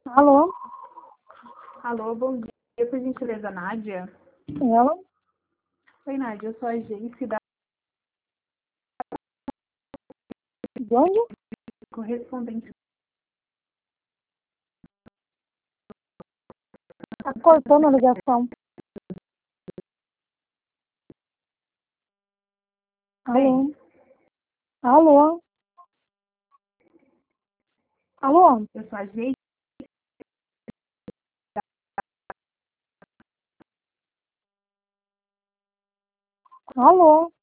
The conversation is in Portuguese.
Alô? Alô, bom dia, por gentileza, Nádia. Ela? Oi, Nádia, eu sou a Geice da De onde? correspondente. Tá cortando a ligação. Alô? Alô? Alô? Eu sou a Geice. Alô?